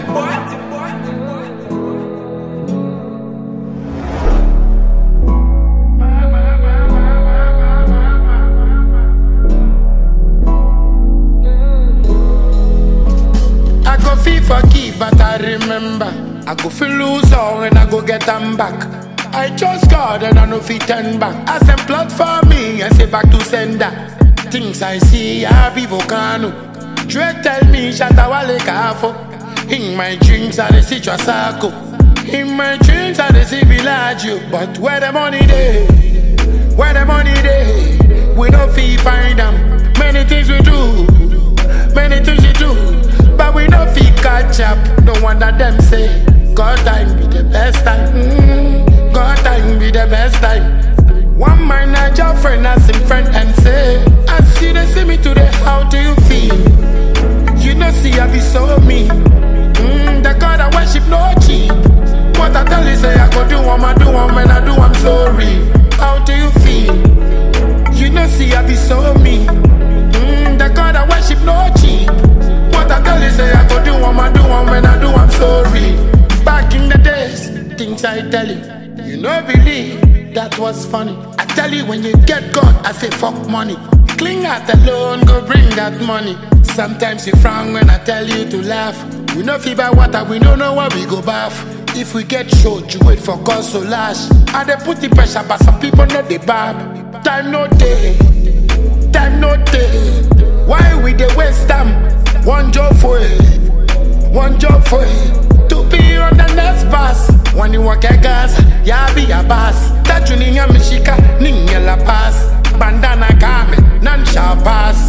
I go feel for keep, but I remember. I go feel lose all and I go get them back. I trust God and I know fit turn back. As them plot for me and say back to sender. Things I see, I be volcano. Dre tell me Shatawale Kafo. In my dreams I dey see Trasako. In my dreams I dey see Villaggio. But where the money dey? Where the money dey? We don't feel find them. Many things we do, many things we do, but we don't feel catch up. No wonder them say God time be the best time. God time be the best time. One man I job friend as in friend and say, I see they see me today, how do you feel? You know see I be so mean. The God I worship no cheap. What I tell you say I go do one, I do one, when I do I'm sorry. How do you feel? You know see I be so mean. The God I worship no cheap. What I tell you say I go do one, I do one, when I do I'm sorry. Back in the days, things I tell you, you no believe that was funny. I tell you when you get God, I say fuck money. Cling out alone, go bring that money. Sometimes you frown when I tell you to laugh. We no feel by water, we don't know where we go bath. If we get short, you wait for cause to lash. And they put the pressure, but some people know they bab. Time no day, time no day. Why we dey waste time? One job for it, one job for it. To be on the next bus. When you walk a gas, ya be a boss. That you ninya mishika, ninya la pass. Bandana kame, none shall pass.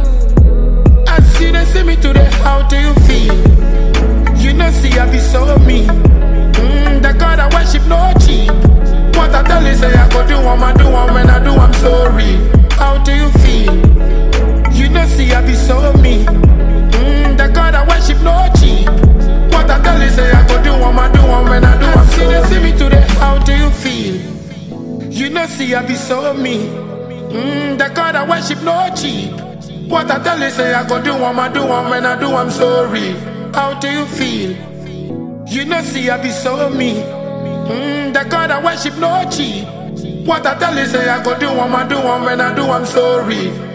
I see they see me today, how do you feel? You know see I be so mean. The God I worship no cheap. What I tell you say I go do one, I do one, when I do I'm sorry. How do you feel? You know see I be so mean. The God I worship no cheap. What I tell you say I go do one, I do one, when I do I'm sorry. They see me today, how do you feel? You know see I be so mean. The God I worship no cheap. What I tell you say I go do one, I do one, when I do I'm sorry. How do you feel? You know see I be so mean. The God I worship no cheap. What I tell you say I go do one, I do one, when I do I'm sorry.